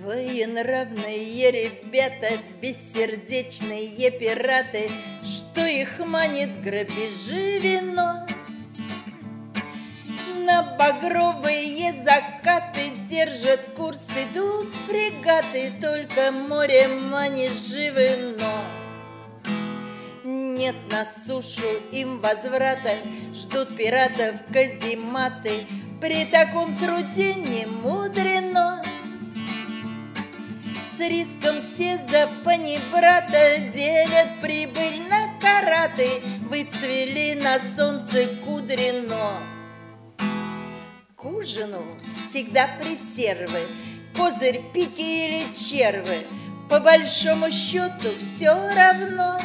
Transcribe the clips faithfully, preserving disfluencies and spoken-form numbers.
Своенравные ребята, бессердечные пираты, что их манит грабежи вино. На багровые закаты держат курс, идут фрегаты, только море манит живы, но нет на сушу им возврата, ждут пиратов казематы, при таком труде не мудрено. С риском все за панибрата делят прибыль на караты, выцвели на солнце кудрено. К ужину всегда пресервы, козырь, пики или червы, по большому счету все равно.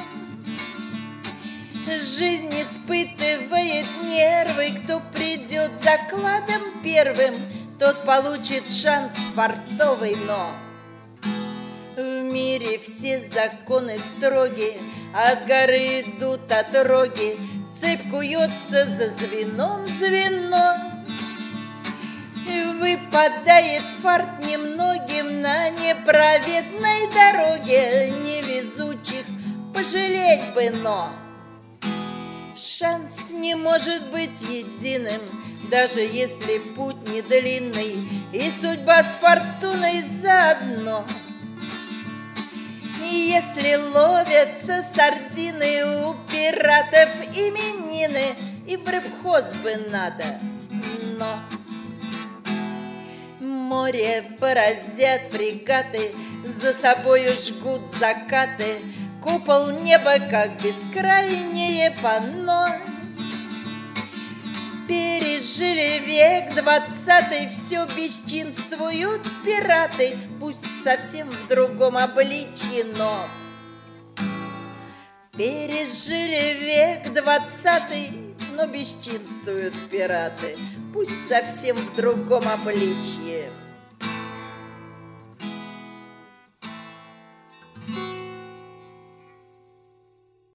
Жизнь испытывает нервы, кто придет закладом первым, тот получит шанс фартовый, но в мире все законы строги, от горы идут отроги, цепь куется за звеном звено. Выпадает фарт немногим на неправедной дороге, невезучих пожалеть бы, но шанс не может быть единым, даже если путь не длинный, и судьба с фортуной заодно. И если ловятся сардины у пиратов именины, и в рыбхоз бы надо, но море бороздят фрегаты, за собою жгут закаты, купол неба, как бескрайнее панно. Пережили век двадцатый, все бесчинствуют пираты, пусть совсем в другом обличье, но пережили век двадцатый, но бесчинствуют пираты, пусть совсем в другом обличье.